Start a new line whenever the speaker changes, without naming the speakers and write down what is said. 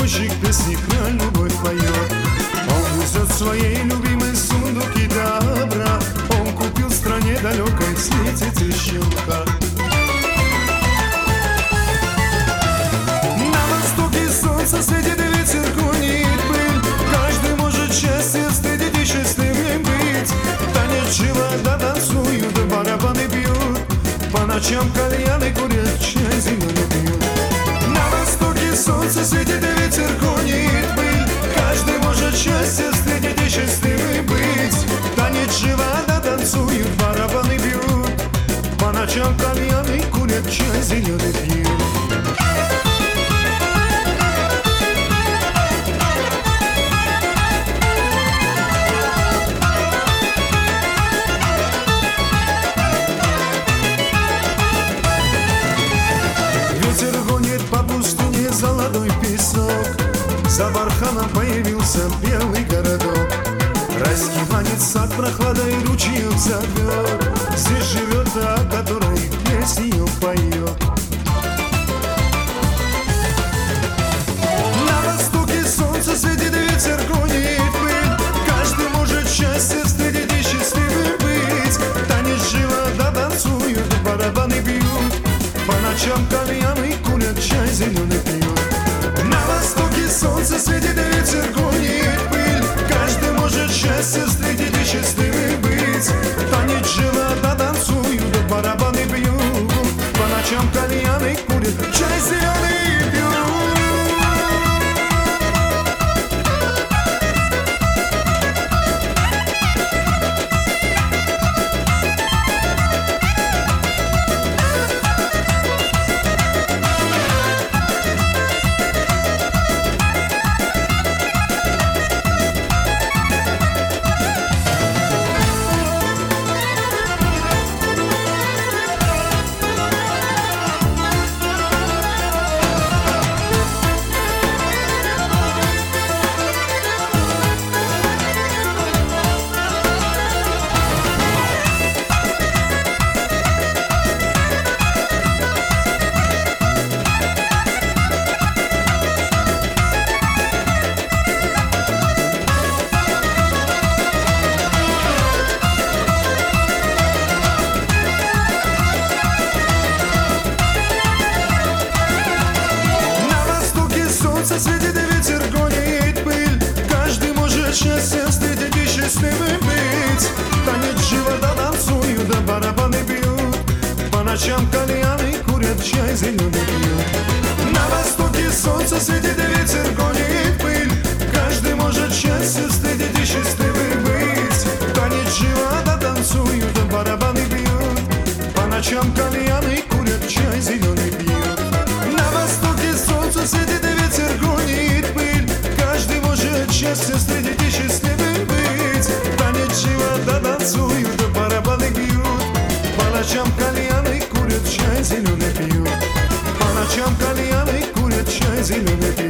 Мальчик песни про любовь поет. Он везет своей любимой сундуки добра. Он купил в стране далекой светит щелка. На востоке солнце светит и ветер гонит пыль. Каждый может счастье встретить и счастливым быть. Танец живота танцуют, барабаны бьют. По ночам кальяны курят, чай зеленый пьют. На востоке солнце светит и ветер гонит пыль. Каждый может счастье встретить и счастливым быть. Танец живота танцуют, барабаны бьют. По ночам кальяны курят, чай зеленый пьют. Ветер гонит по пустыне золотой песок. За барханом появился белый городок. Райский манит сад прохладой ручьев зовет. Здесь живет та, которой песню поет. На востоке солнце светит и ветер гонит пыль. Каждый может счастье встретить и счастливым быть. Танец живота танцуют, барабаны бьют. По ночам кальяны курят, чай зеленый пьют. На востоке солнце светит и ветер гонит пыль. Каждый может счастье встретить и счастливым быть. Танец живота танцуют, барабаны бьют. По ночам кальяны курят, чай зеленый пьют. Светит и ветер гонит пыль. Каждый может счастье встретить и счастливым быть. Танец живота танцуют, да барабаны бьют. По ночам кальяны курят, чай зеленый пьют. На востоке солнце светит и ветер гонит пыль. Каждый может счастье встретить и счастливым быть. Танец живота танцуют, да барабаны бьют. По ночам кальяны курят, чай зеленый пьют. На востоке солнце светит и ветер гонит пыль. Каждый может счастье встретить и счастливым быть. Танец живота танцуют, барабаны бьют. По ночам кальяны курят, чай зеленый пьют. По ночам кальяны курят, чай зеленый пьют.